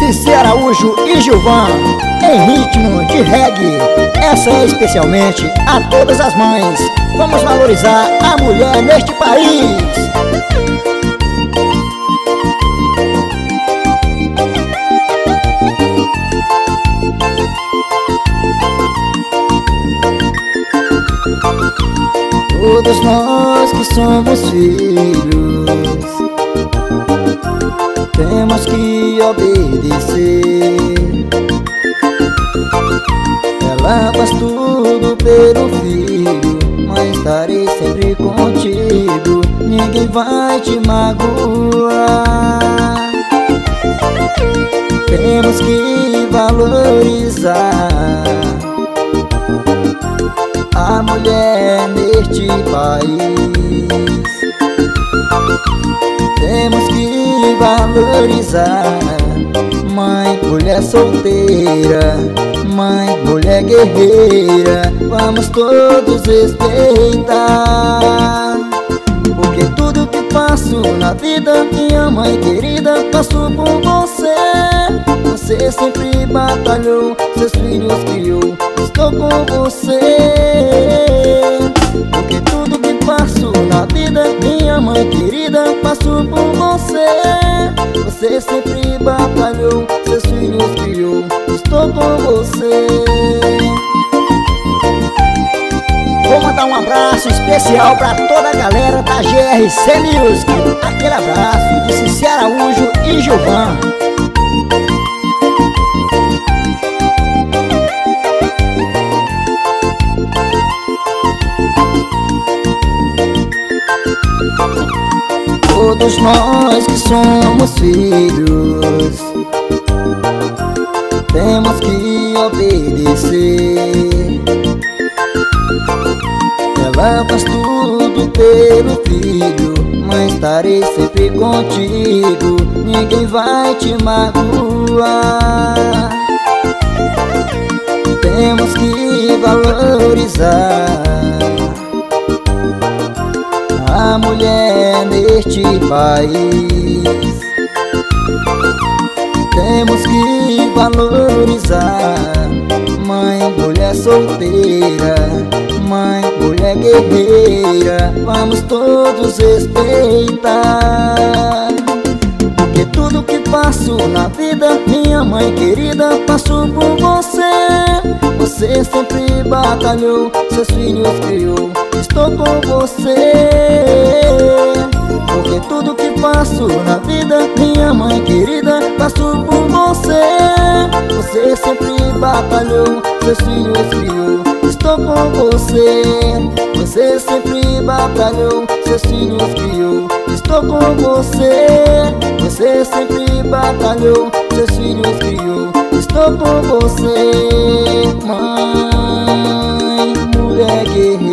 Cici Araújo e Gilvan, em ritmo de reggae. Essa é especialmente a todas as mães. Vamos valorizar a mulher neste país. Todos nós que somos filhos temos que obedecer. Ela faz tudo pelo filho, mas estarei sempre contigo. Ninguém vai te magoar. Temos que valorizar a mulher neste país. Temos que valorizar mãe, mulher solteira, mãe, mulher guerreira. Vamos todos respeitar, porque tudo que faço na vida, minha mãe querida, faço por você. Você sempre batalhou, seus filhos criou, estou com você. Porque tudo que faço na vida, minha mãe querida, faço por você. Você sempre batalhou, seus filhos criou, estou com você. Vou mandar um abraço especial pra toda a galera da GRC Music. Aquele abraço de Cici Araújo e Gilvan. Todos nós que somos filhos temos que obedecer. Ela faz tudo pelo filho, mas estarei sempre contigo. Ninguém vai te magoar. Temos que valorizar a mulher neste país. Temos que valorizar mãe, mulher solteira, mãe, mulher guerreira. Vamos todos respeitar, porque tudo que faço na vida, minha mãe querida, faço por você. Você sempre batalhou, seus filhos criou, estou com você. Porque tudo que faço na vida, minha mãe querida, faço por você. Você sempre batalhou, seus filhos criou, estou com você. Você sempre batalhou, seus filhos criou, estou com você. Você sempre batalhou, seus filhos criou, estou com você. Mãe, mulher guerreira,